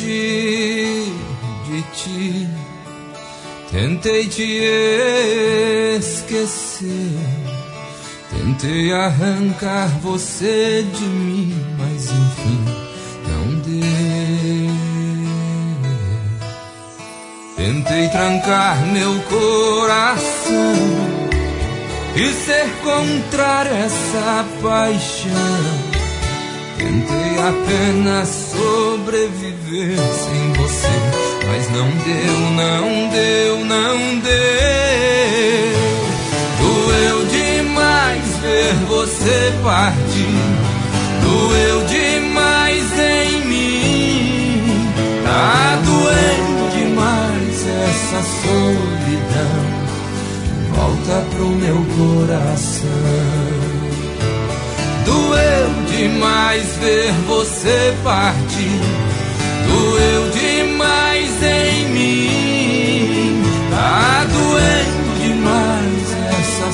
fugir de ti, tentei te esquecer, tentei arrancar você de mim, mas enfim não deu. Tentei trancar meu coração e ser contrário a essa paixão. Tentei apenas sobreviver sem você, mas não deu, não deu, não deu. Doeu demais ver você partir, doeu demais em mim. Tá doendo demais essa solidão, volta pro meu coração. Doeu demais ver você partir, doeu demais em mim. Tá doendo demais essa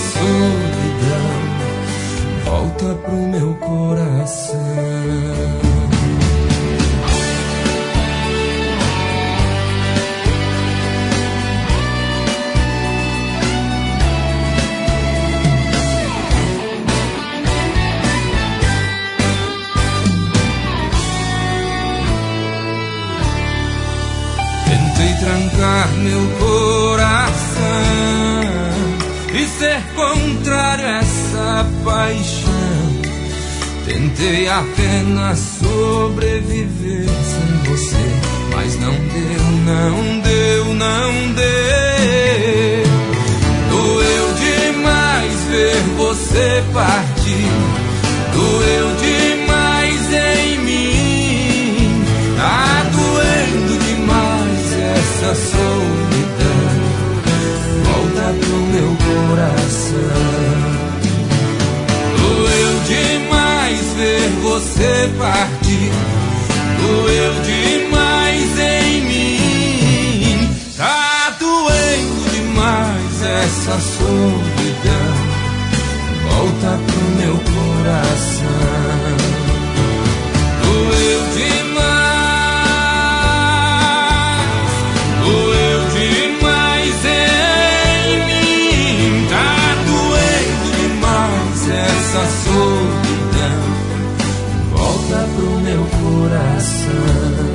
solidão, volta pro meu coração. Trancar meu coração e ser contrário a essa paixão. Tentei apenas sobreviver sem você, mas não deu, não deu, não deu. Doeu demais ver você partir, doeu demais em mim. Tá doendo demais essa solidão, volta pro meu coração. Doeu demais ver você partir, doeu demais em mim. Tá doendo demais essa solidão, volta pro meu coração. Doeu demais, doeu demais em mim. Tá doendo demais essa solidão, volta pro meu coração,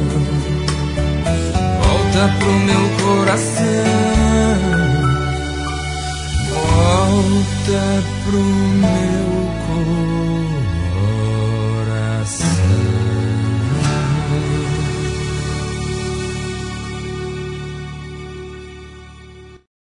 volta pro meu coração, volta pro